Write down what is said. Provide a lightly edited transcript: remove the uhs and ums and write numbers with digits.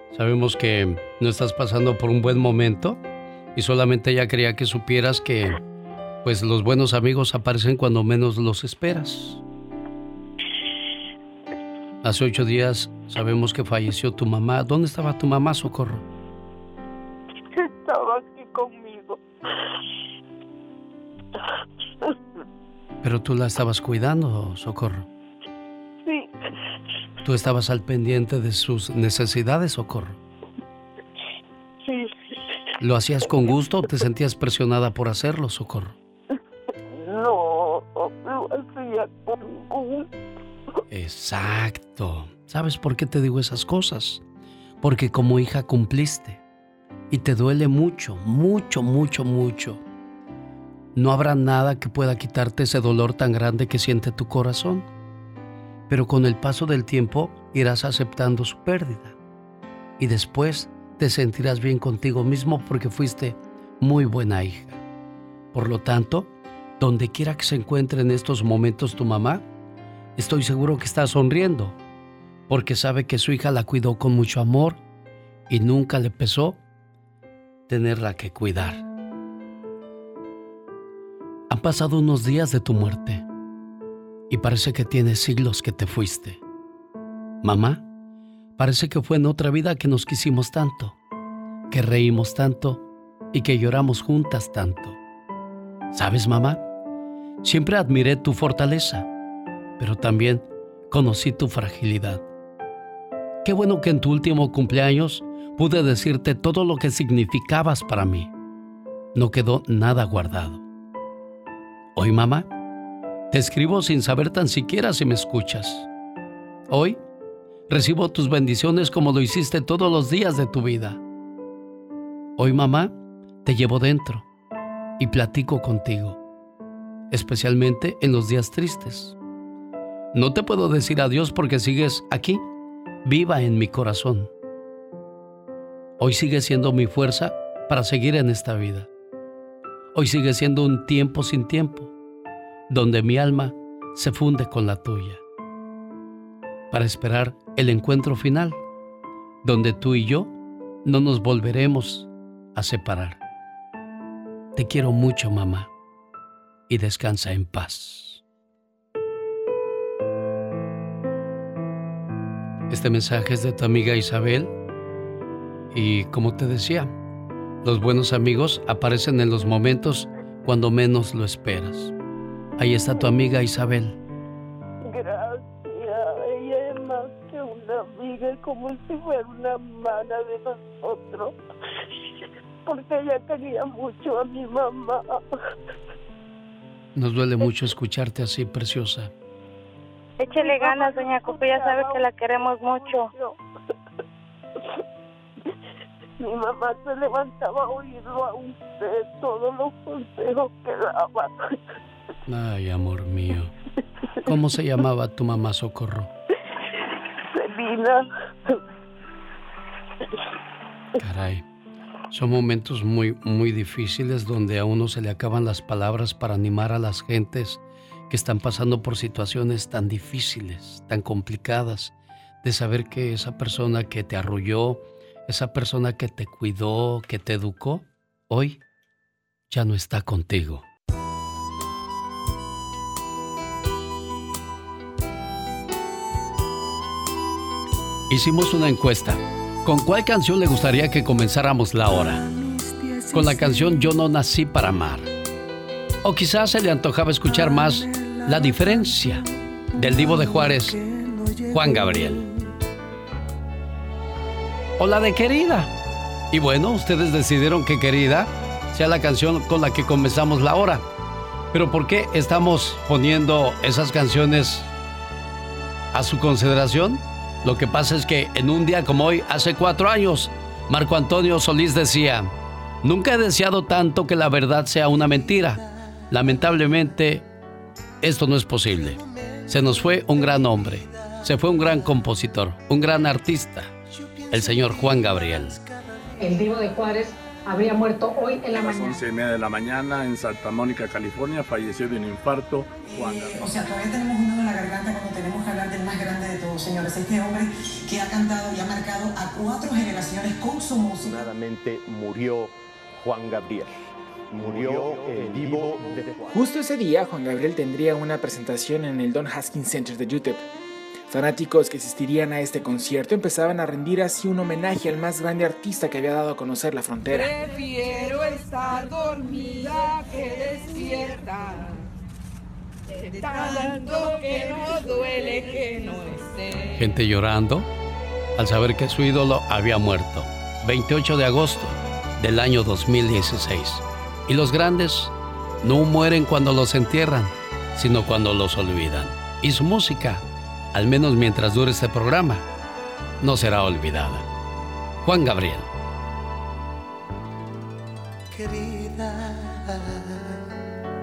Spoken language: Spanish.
Sabemos que no estás pasando por un buen momento y solamente ella quería que supieras que, pues, los buenos amigos aparecen cuando menos los esperas. Hace 8 días sabemos que falleció tu mamá. ¿Dónde estaba tu mamá, Socorro? Estaba aquí conmigo. Pero tú la estabas cuidando, Socorro. Sí. Tú estabas al pendiente de sus necesidades, Socorro. Sí. ¿Lo hacías con gusto o te sentías presionada por hacerlo, Socorro? No, lo hacía con gusto. Exacto. ¿Sabes por qué te digo esas cosas? Porque como hija cumpliste. Y te duele mucho, mucho, mucho, mucho. No habrá nada que pueda quitarte ese dolor tan grande que siente tu corazón. Pero con el paso del tiempo irás aceptando su pérdida. Y después te sentirás bien contigo mismo porque fuiste muy buena hija. Por lo tanto, donde quiera que se encuentre en estos momentos tu mamá, estoy seguro que está sonriendo, porque sabe que su hija la cuidó con mucho amor y nunca le pesó tenerla que cuidar. Han pasado unos días de tu muerte y parece que tiene siglos que te fuiste. Mamá, parece que fue en otra vida que nos quisimos tanto, que reímos tanto y que lloramos juntas tanto. ¿Sabes, mamá? Siempre admiré tu fortaleza, pero también conocí tu fragilidad. Qué bueno que en tu último cumpleaños pude decirte todo lo que significabas para mí. No quedó nada guardado. Hoy, mamá, te escribo sin saber tan siquiera si me escuchas. Hoy recibo tus bendiciones como lo hiciste todos los días de tu vida. Hoy, mamá, te llevo dentro y platico contigo, especialmente en los días tristes. No te puedo decir adiós porque sigues aquí, viva en mi corazón. Hoy sigue siendo mi fuerza para seguir en esta vida. Hoy sigue siendo un tiempo sin tiempo, donde mi alma se funde con la tuya, para esperar el encuentro final, donde tú y yo no nos volveremos a separar. Te quiero mucho, mamá, y descansa en paz. Este mensaje es de tu amiga Isabel y, como te decía, los buenos amigos aparecen en los momentos cuando menos lo esperas. Ahí está tu amiga Isabel. Gracias. Ella es más que una amiga, como si fuera una hermana de nosotros. Porque ella quería mucho a mi mamá. Nos duele mucho escucharte así, preciosa. Échele ganas, doña Cuca, ya sabe que la queremos mucho. Mi mamá se levantaba a oírlo a usted, todos los consejos que daba. Ay, amor mío. ¿Cómo se llamaba tu mamá, Socorro? Celina. Caray. Son momentos muy, muy difíciles donde a uno se le acaban las palabras para animar a las gentes que están pasando por situaciones tan difíciles, tan complicadas, de saber que esa persona que te arrulló, esa persona que te cuidó, que te educó, hoy ya no está contigo. Hicimos una encuesta. ¿Con cuál canción le gustaría que comenzáramos la hora? Con la canción Yo no nací para amar. O quizás se le antojaba escuchar más La Diferencia, del Divo de Juárez, Juan Gabriel. O la de Querida. Y bueno, ustedes decidieron que Querida sea la canción con la que comenzamos la hora. Pero ¿por qué estamos poniendo esas canciones a su consideración? Lo que pasa es que en un día como hoy, hace 4 años, Marco Antonio Solís decía: nunca he deseado tanto que la verdad sea una mentira. Lamentablemente, esto no es posible. Se nos fue un gran hombre, se fue un gran compositor, un gran artista, el señor Juan Gabriel. El Divo de Juárez habría muerto hoy en la mañana. A las 11:30 de la mañana en Santa Mónica, California, falleció de un infarto Juan Gabriel. O sea, todavía tenemos un nudo en la garganta cuando tenemos que hablar del más grande de todos, señores. Este hombre que ha cantado y ha marcado a 4 generaciones Afortunadamente murió Juan Gabriel. Murió en vivo desde Juan. Justo ese día, Juan Gabriel tendría una presentación en el Don Haskins Center de UTEP. Fanáticos que asistirían a este concierto empezaban a rendir así un homenaje al más grande artista que había dado a conocer la frontera. Prefiero estar dormida que despierta, de tanto que no duele que no esté. Gente llorando al saber que su ídolo había muerto. 28 de agosto del año 2016. Y los grandes no mueren cuando los entierran, sino cuando los olvidan. Y su música, al menos mientras dure este programa, no será olvidada. Juan Gabriel. Querida,